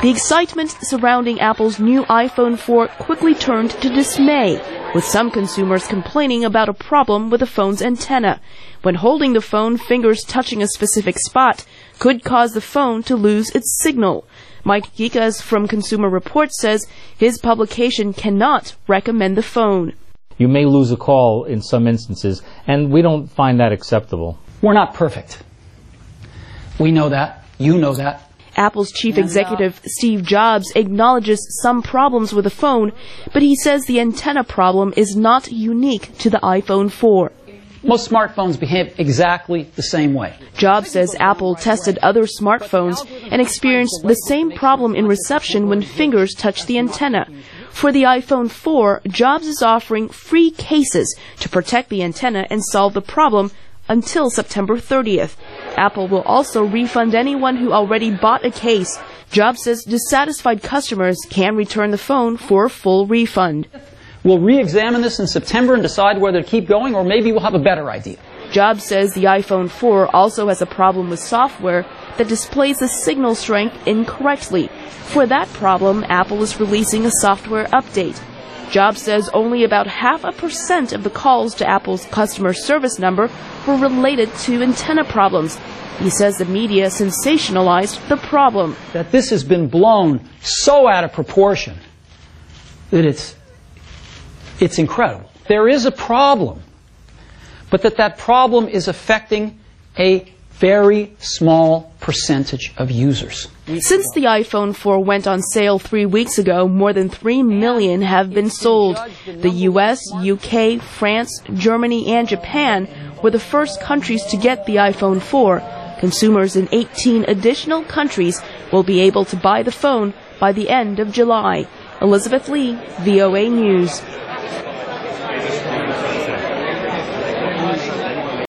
The excitement surrounding Apple's new iPhone 4 quickly turned to dismay, with some consumers complaining about a problem with the phone's antenna. When holding the phone, fingers touching a specific spot could cause the phone to lose its signal. Mike Gikas from Consumer Reports says his publication cannot recommend the phone. You may lose a call in some instances, and we don't find that acceptable. We're not perfect. We know that. You know that. Apple's chief executive, Steve Jobs, acknowledges some problems with the phone, but he says the antenna problem is not unique to the iPhone 4. Most smartphones behave exactly the same way. Jobs says Apple tested other smartphones and experienced the same problem in reception when fingers touch the antenna. For the iPhone 4, Jobs is offering free cases to protect the antenna and solve the problem until September 30th. Apple will also refund anyone who already bought a case. Jobs says dissatisfied customers can return the phone for a full refund. We'll re-examine this in September and decide whether to keep going, or maybe we'll have a better idea. Jobs says the iPhone 4 also has a problem with software that displays the signal strength incorrectly. For that problem, Apple is releasing a software update. Jobs says only about 0.5% of the calls to Apple's customer service number were related to antenna problems. He says the media sensationalized the problem. That this has been blown so out of proportion that it's incredible. There is a problem, but that problem is affecting a very small percentage of users. Since the iPhone 4 went on sale 3 weeks ago, more than 3 million have been sold. The US, UK, France, Germany, and Japan were the first countries to get the iPhone 4. Consumers in 18 additional countries will be able to buy the phone by the end of July. Elizabeth Lee, VOA News.